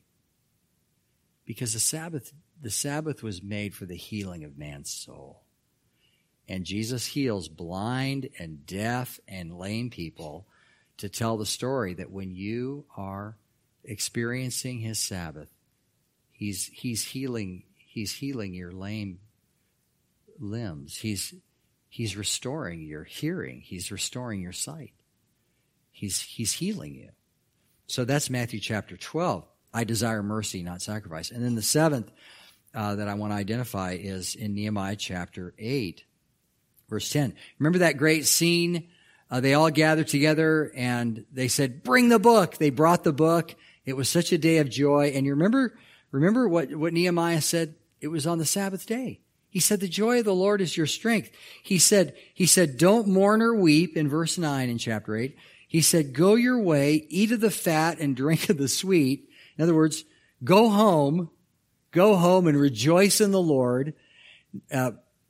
Because the Sabbath, the Sabbath was made for the healing of man's soul. And Jesus heals blind and deaf and lame people to tell the story that when you are experiencing his Sabbath, he's, he's healing, he's healing your lame limbs. He's, he's restoring your hearing. He's restoring your sight. He's, he's healing you. So that's Matthew chapter twelve. I desire mercy, not sacrifice. And then the seventh uh, that I want to identify is in Nehemiah chapter eight, verse ten. Remember that great scene? Uh, they all gathered together and they said, bring the book. They brought the book. It was such a day of joy. And you remember, remember what, what Nehemiah said? It was on the Sabbath day. He said, the joy of the Lord is your strength. He said, he said, don't mourn or weep in verse nine in chapter eight. He said, go your way, eat of the fat and drink of the sweet. In other words, go home, go home and rejoice in the Lord, uh,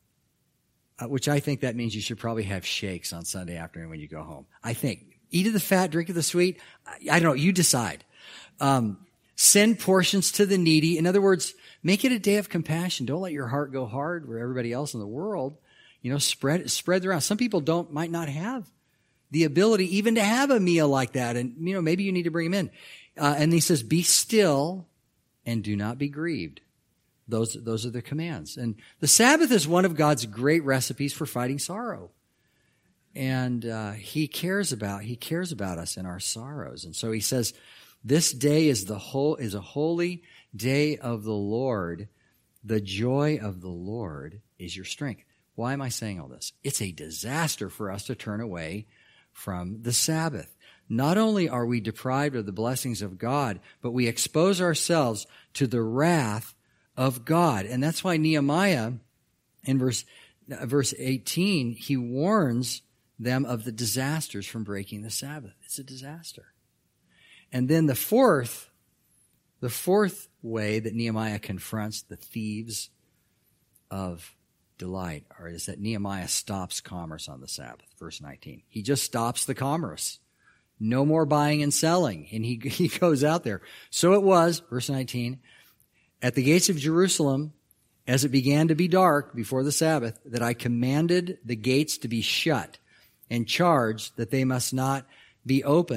uh, which I think that means you should probably have shakes on Sunday afternoon when you go home. I think. Eat of the fat, drink of the sweet. I, I don't know. You decide. Um, send portions to the needy. In other words, make it a day of compassion. Don't let your heart go hard where everybody else in the world, you know, spread, spread around. Some people don't, might not have the ability even to have a meal like that. And, you know, maybe you need to bring them in. Uh, and he says, be still and do not be grieved. Those, those are the commands. And the Sabbath is one of God's great recipes for fighting sorrow. And, uh, he cares about, he cares about us in our sorrows. And so he says, this day is the whole, is a holy day of the Lord. The joy of the Lord is your strength. Why am I saying all this? It's a disaster for us to turn away from the Sabbath. Not only are we deprived of the blessings of God, but we expose ourselves to the wrath of God. And that's why Nehemiah, in verse, verse eighteen, he warns them of the disasters from breaking the Sabbath. It's a disaster. And then the fourth, the fourth way that Nehemiah confronts the thieves of delight or is that Nehemiah stops commerce on the Sabbath. Verse nineteen. He just stops the commerce. No more buying and selling. And he, he goes out there. So it was, verse nineteen, at the gates of Jerusalem, as it began to be dark before the Sabbath, that I commanded the gates to be shut and charged that they must not be opened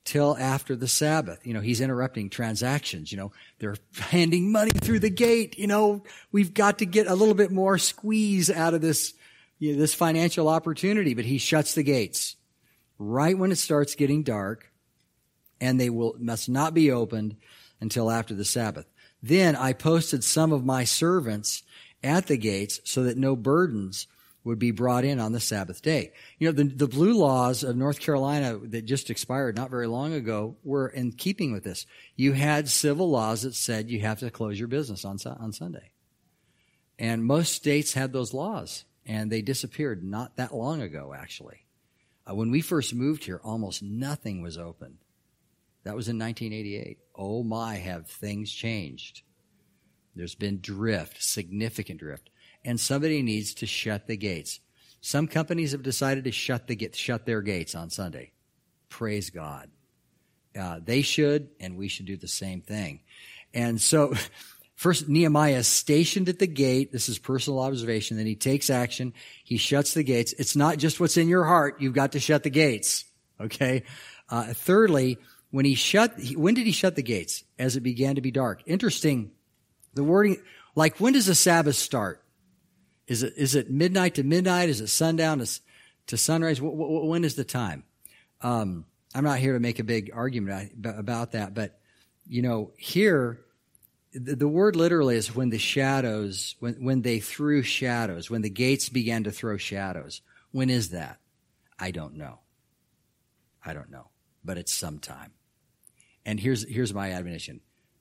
till after the Sabbath. You know, he's interrupting transactions. You know, they're handing money through the gate. You know, we've got to get a little bit more squeeze out of this, you know, this financial opportunity. But he shuts the gates right when it starts getting dark, and they will must not be opened until after the Sabbath. Then I posted some of my servants at the gates so that no burdens would be brought in on the Sabbath day. You know, the, the blue laws of North Carolina that just expired not very long ago were in keeping with this. You had civil laws that said you have to close your business on, on Sunday. And most states had those laws, and they disappeared not that long ago, actually. Uh, when we first moved here, almost nothing was open. That was in nineteen eighty-eight. Oh my, have things changed. There's been drift, significant drift. And somebody needs to shut the gates. Some companies have decided to shut the shut their gates on Sunday. Praise God. Uh, they should, and we should do the same thing. And so, first Nehemiah is stationed at the gate. This is personal observation. Then he takes action. He shuts the gates. It's not just what's in your heart. You've got to shut the gates. Okay. Uh, thirdly, when he shut, when did he shut the gates? As it began to be dark. Interesting. The wording, like when does the Sabbath start? Is it, is it midnight to midnight? Is it sundown to, to sunrise? W- w- when is the time? Um, I'm not here to make a big argument about that, but, you know, here, the, the word literally is when the shadows, when, when they threw shadows, when the gates began to throw shadows. When is that? I don't know. I don't know, but it's sometime. And here's, here's my admonition.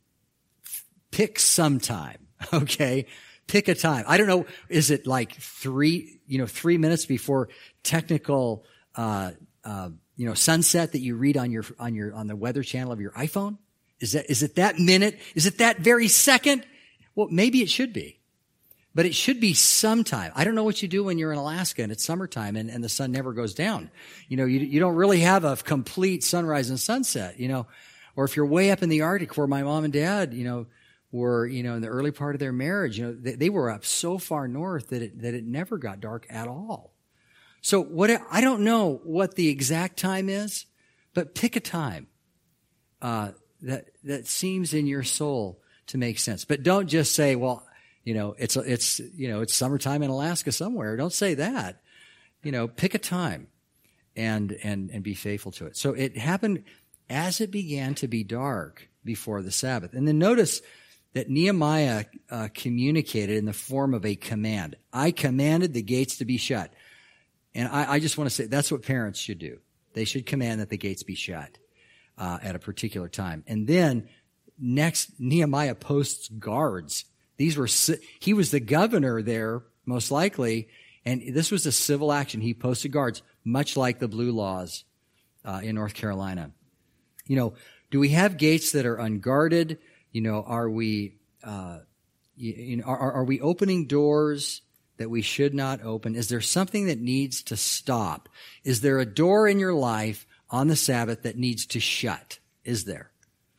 Pick some time, okay? Pick a time. I don't know. Is it like three, you know, three minutes before technical, uh, uh, you know, sunset that you read on your, on your, on the weather channel of your iPhone? Is that, is it that minute? Is it that very second? Well, maybe it should be, but it should be sometime. I don't know what you do when you're in Alaska and it's summertime and, and the sun never goes down. You know, you, you don't really have a complete sunrise and sunset, you know, or if you're way up in the Arctic where my mom and dad, you know, were, you know, in the early part of their marriage, you know, they, they were up so far north that it, that it never got dark at all. So what, I don't know what the exact time is, but pick a time, uh, that, that seems in your soul to make sense. But don't just say, well, you know, it's, it's, you know, it's summertime in Alaska somewhere. Don't say that. You know, pick a time and, and, and be faithful to it. So it happened as it began to be dark before the Sabbath. And then notice that Nehemiah uh, communicated in the form of a command. I commanded the gates to be shut. And I, I just want to say that's what parents should do. They should command that the gates be shut uh, at a particular time. And then next, Nehemiah posts guards. These were, he was the governor there, most likely, and this was a civil action. He posted guards, much like the blue laws uh, in North Carolina. You know, do we have gates that are unguarded? You know, are we, uh, you, you know, are, are we opening doors that we should not open? Is there something that needs to stop? Is there a door in your life on the Sabbath that needs to shut? Is there?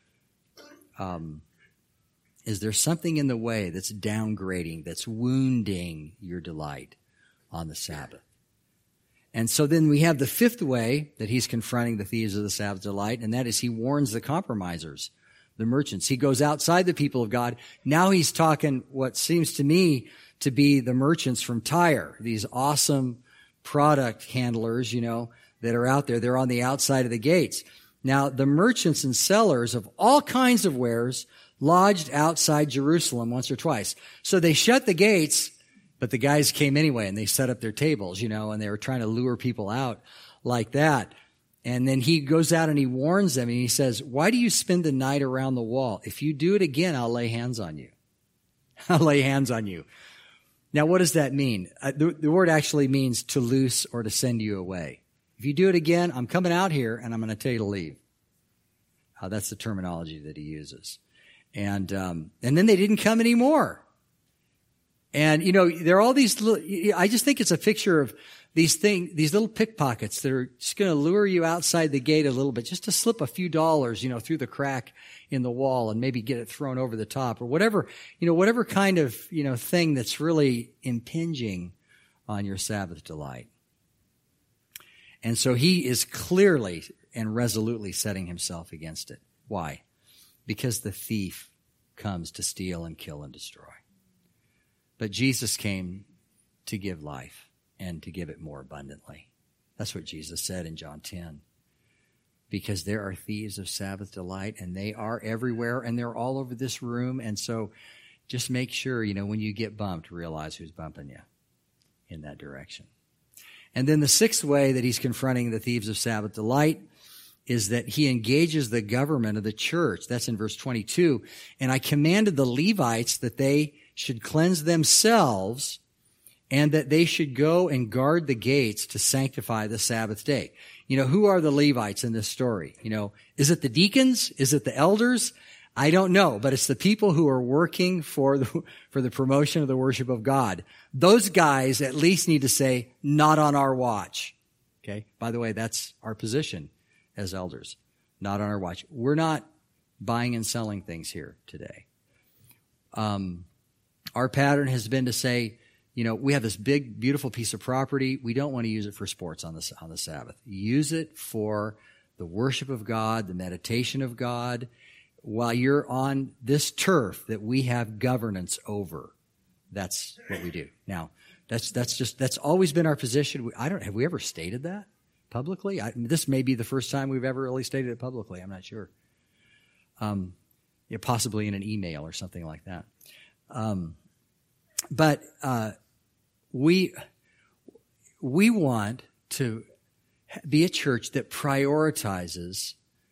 Um, is there something in the way that's downgrading, that's wounding your delight on the Sabbath? And so then we have the fifth way that he's confronting the thieves of the Sabbath delight, and that is he warns the compromisers, the merchants. He goes outside the people of God. Now he's talking what seems to me to be the merchants from Tyre, these awesome product handlers, you know, that are out there. They're on the outside of the gates. Now, the merchants and sellers of all kinds of wares lodged outside Jerusalem once or twice. So they shut the gates, but the guys came anyway, and they set up their tables, you know, and they were trying to lure people out like that. And then he goes out and he warns them, and he says, why do you spend the night around the wall? If you do it again, I'll lay hands on you. I'll lay hands on you. Now, what does that mean? Uh, the, the word actually means to loose or to send you away. If you do it again, I'm coming out here, and I'm going to tell you to leave. Uh, that's the terminology that he uses. And um, and then they didn't come anymore. And, you know, there are all these little, I just think it's a picture of these things, these little pickpockets that are just going to lure you outside the gate a little bit, just to slip a few dollars, you know, through the crack in the wall and maybe get it thrown over the top or whatever, you know, whatever kind of, you know, thing that's really impinging on your Sabbath delight. And so he is clearly and resolutely setting himself against it. Why? Because the thief comes to steal and kill and destroy. But Jesus came to give life and to give it more abundantly. That's what Jesus said in John ten. Because there are thieves of Sabbath delight, and they are everywhere, and they're all over this room. And so just make sure, you know, when you get bumped, realize who's bumping you in that direction. And then the sixth way that he's confronting the thieves of Sabbath delight is that he engages the government of the church. That's in verse twenty-two. And I commanded the Levites that they should cleanse themselves and that they should go and guard the gates to sanctify the Sabbath day. You know, who are the Levites in this story? You know, is it the deacons? Is it the elders? I don't know, but it's the people who are working for the, for the promotion of the worship of God. Those guys at least need to say, not on our watch. Okay? By the way, that's our position as elders. Not on our watch. We're not buying and selling things here today. Um, our pattern has been to say, you know, we have this big, beautiful piece of property. We don't want to use it for sports on the, on the Sabbath. Use it for the worship of God, the meditation of God, while you're on this turf that we have governance over. That's what we do. Now, that's that's just that's always been our position. I don't have we ever stated that publicly? I, this may be the first time we've ever really stated it publicly. I'm not sure. Um, yeah, possibly in an email or something like that. Um, but uh, we we want to be a church that prioritizes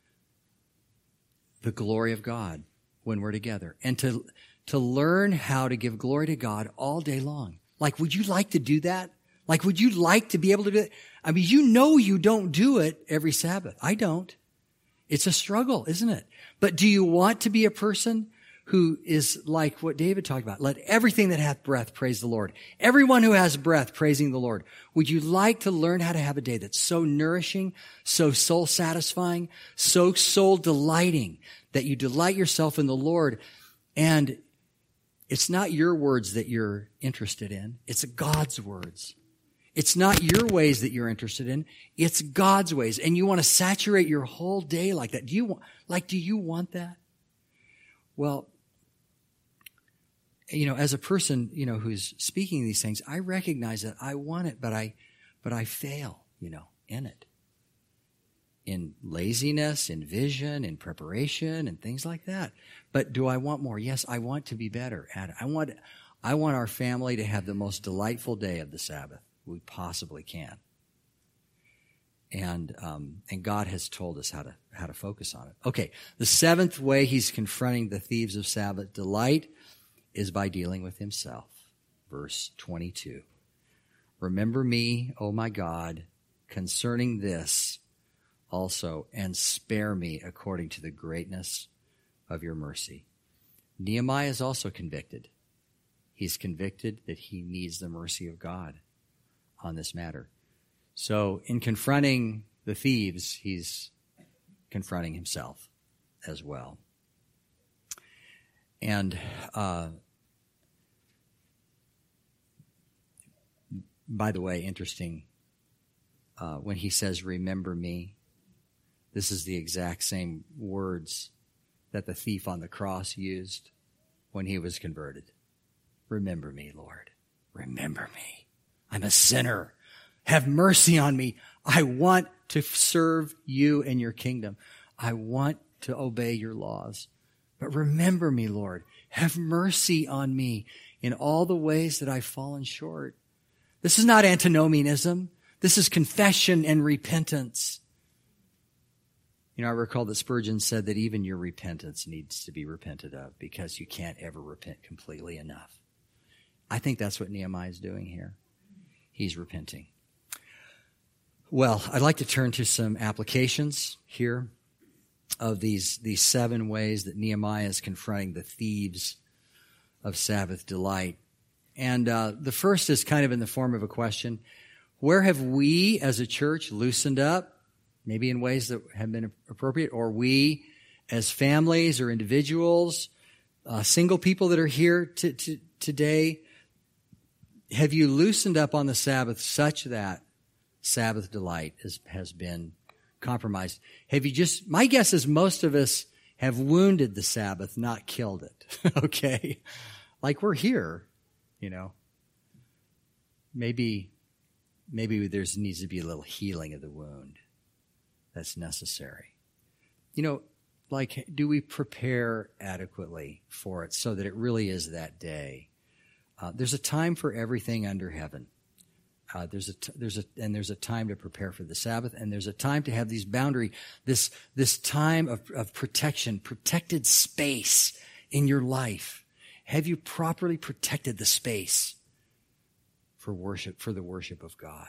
the glory of God when we're together, and to to learn how to give glory to God all day long. Like, would you like to do that? Like, would you like to be able to do it? I mean, you know you don't do it every Sabbath. I don't. It's a struggle, isn't it? But do you want to be a person who is like what David talked about? Let everything that hath breath praise the Lord. Everyone who has breath praising the Lord. Would you like to learn how to have a day that's so nourishing, so soul satisfying, so soul delighting, that you delight yourself in the Lord? And it's not your words that you're interested in. It's God's words. It's not your ways that you're interested in. It's God's ways. And you want to saturate your whole day like that. Do you want, like, do you want that? Well, you know, as a person, you know, who's speaking these things, I recognize that I want it, but I, but I fail, you know, in it. In laziness, in vision, in preparation, and things like that. But do I want more? Yes, I want to be better at it. I want, I want our family to have the most delightful day of the Sabbath we possibly can. And um, and God has told us how to how to focus on it. Okay, the seventh way he's confronting the thieves of Sabbath delight is by dealing with himself. Verse twenty-two. Remember me, O my God, concerning this also, and spare me according to the greatness of your mercy. Nehemiah is also convicted. He's convicted that he needs the mercy of God on this matter. So in confronting the thieves, he's confronting himself as well. And uh, by the way, interesting, uh, when he says, remember me, this is the exact same words that the thief on the cross used when he was converted. Remember me, Lord. Remember me. I'm a sinner. Have mercy on me. I want to serve you and your kingdom. I want to obey your laws. But remember me, Lord. Have mercy on me in all the ways that I've fallen short. This is not antinomianism. This is confession and repentance. You know, I recall that Spurgeon said that even your repentance needs to be repented of because you can't ever repent completely enough. I think that's what Nehemiah is doing here. He's repenting. Well, I'd like to turn to some applications here of these, these seven ways that Nehemiah is confronting the thieves of Sabbath delight. And uh, the first is kind of in the form of a question. Where have we as a church loosened up? Maybe in ways that have been appropriate, or we as families or individuals, uh, single people that are here to, to, today, have you loosened up on the Sabbath such that Sabbath delight is, has been compromised. Have you just, my guess is most of us have wounded the Sabbath, not killed it. Okay? Like we're here, you know. Maybe, maybe there's needs to be a little healing of the wound that's necessary. You know, like, do we prepare adequately for it so that it really is that day? Uh, there's a time for everything under heaven. Uh, there's a t- there's a and there's a time to prepare for the Sabbath, and there's a time to have these boundary, this this time of, of protection, protected space in your life. Have you properly protected the space for worship, for the worship of God?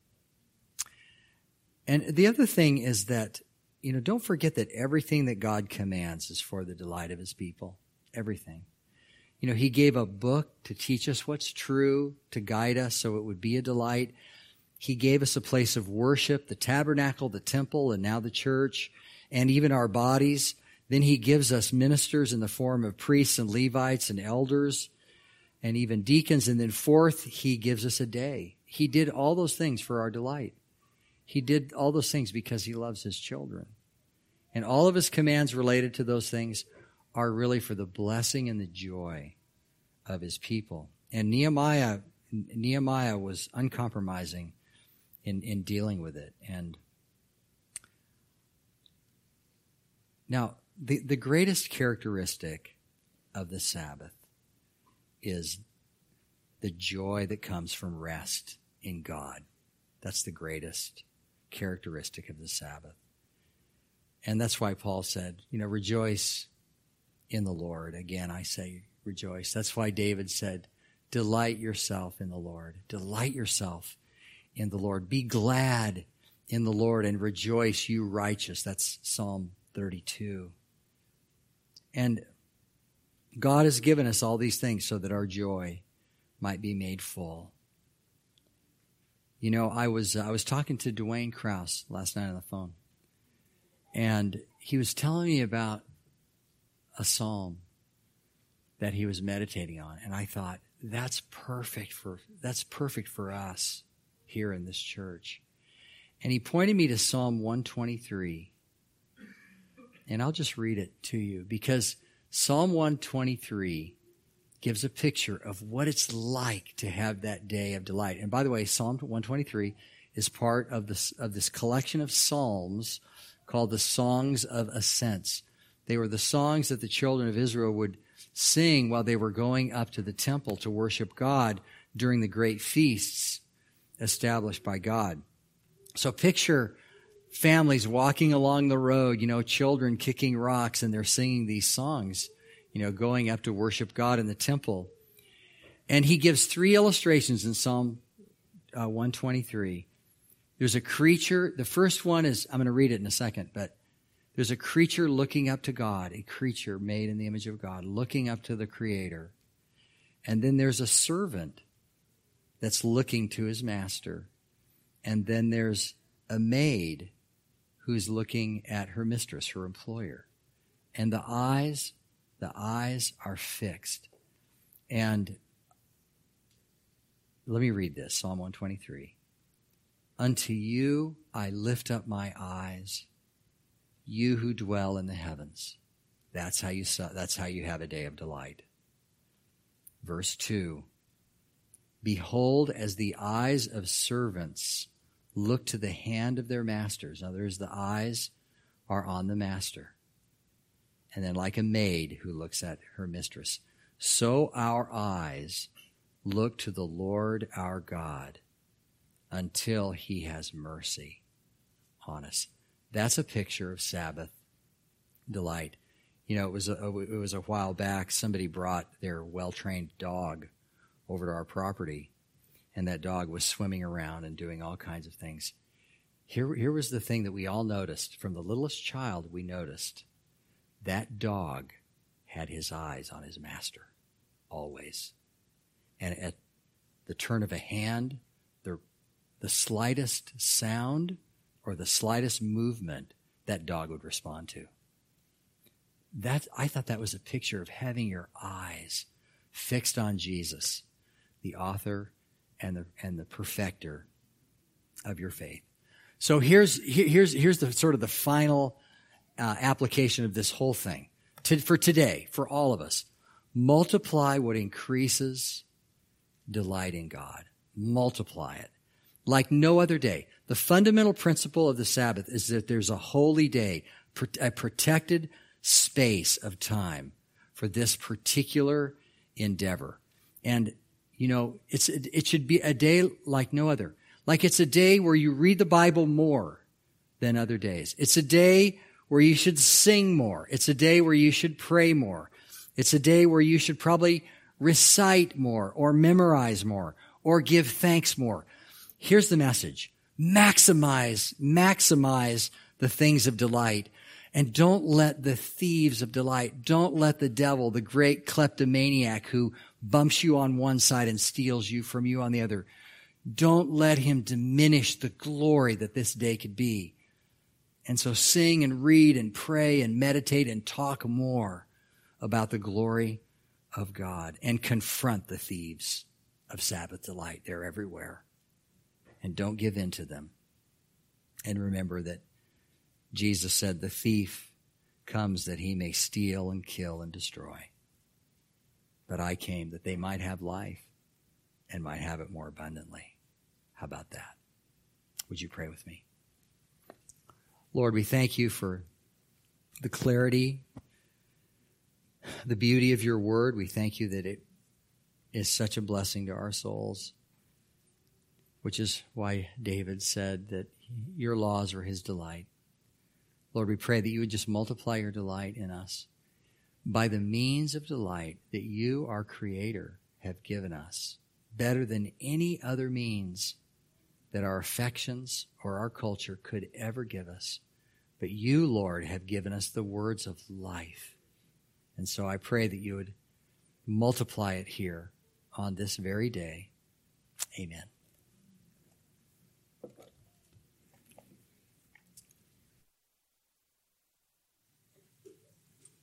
And the other thing is that, you know, don't forget that everything that God commands is for the delight of his people. Everything. You know, he gave a book to teach us what's true, to guide us so it would be a delight. He gave us a place of worship, the tabernacle, the temple, and now the church, and even our bodies. Then he gives us ministers in the form of priests and Levites and elders and even deacons. And then fourth, he gives us a day. He did all those things for our delight. He did all those things because he loves his children. And all of his commands related to those things are really for the blessing and the joy of his people. And Nehemiah, Nehemiah was uncompromising in, in dealing with it. And now, the, the greatest characteristic of the Sabbath is the joy that comes from rest in God. That's the greatest characteristic of the Sabbath. And that's why Paul said, you know, rejoice in the Lord. Again, I say rejoice. That's why David said, delight yourself in the Lord. Delight yourself in the Lord. Be glad in the Lord and rejoice, you righteous. That's Psalm thirty-two. And God has given us all these things so that our joy might be made full. You know, I was uh, I was talking to Dwayne Krause last night on the phone, and he was telling me about a psalm that he was meditating on, and I thought that's perfect for that's perfect for us here in this church. And he pointed me to Psalm one twenty-three, and I'll just read it to you because Psalm one twenty-three gives a picture of what it's like to have that day of delight. And by the way, Psalm one twenty-three is part of this of this collection of psalms called the Songs of Ascents. They were the songs that the children of Israel would sing while they were going up to the temple to worship God during the great feasts established by God. So picture families walking along the road, you know, children kicking rocks, and they're singing these songs, you know, going up to worship God in the temple. And he gives three illustrations in Psalm uh, one twenty-three. There's a creature. The first one is, I'm going to read it in a second, but there's a creature looking up to God, a creature made in the image of God, looking up to the Creator. And then there's a servant that's looking to his master. And then there's a maid who's looking at her mistress, her employer. And the eyes, the eyes are fixed. And let me read this, Psalm one twenty-three. Unto you I lift up my eyes, you who dwell in the heavens. That's how you that's how you have a day of delight. Verse two. Behold, as the eyes of servants look to the hand of their masters. Now there's the eyes are on the master. And then like a maid who looks at her mistress, so our eyes look to the Lord our God until he has mercy on us. That's a picture of Sabbath delight. You know, it was a, it was a while back, somebody brought their well-trained dog over to our property, and that dog was swimming around and doing all kinds of things. Here, here was the thing that we all noticed. From the littlest child, we noticed that dog had his eyes on his master, always. And at the turn of a hand, the, the slightest sound or the slightest movement, that dog would respond to. That, I thought that was a picture of having your eyes fixed on Jesus, the author and the, and the perfecter of your faith. So here's here's here's the sort of the final uh, application of this whole thing to, for today, for all of us. Multiply what increases delight in God. Multiply it like no other day. The fundamental principle of the Sabbath is that there's a holy day, a protected space of time for this particular endeavor. And, you know, it's it should be a day like no other. Like it's a day where you read the Bible more than other days. It's a day where you should sing more. It's a day where you should pray more. It's a day where you should probably recite more or memorize more or give thanks more. Here's the message. Maximize, maximize the things of delight. And don't let the thieves of delight, don't let the devil, the great kleptomaniac who bumps you on one side and steals you from you on the other, don't let him diminish the glory that this day could be. And so sing and read and pray and meditate and talk more about the glory of God and confront the thieves of Sabbath delight. They're everywhere. And don't give in to them. And remember that Jesus said the thief comes that he may steal and kill and destroy. But I came that they might have life and might have it more abundantly. How about that? Would you pray with me? Lord, we thank you for the clarity, the beauty of your word. We thank you that it is such a blessing to our souls, which is why David said that your laws are his delight. Lord, we pray that you would just multiply your delight in us by the means of delight that you, our Creator, have given us, better than any other means that our affections or our culture could ever give us. But you, Lord, have given us the words of life. And so I pray that you would multiply it here on this very day. Amen.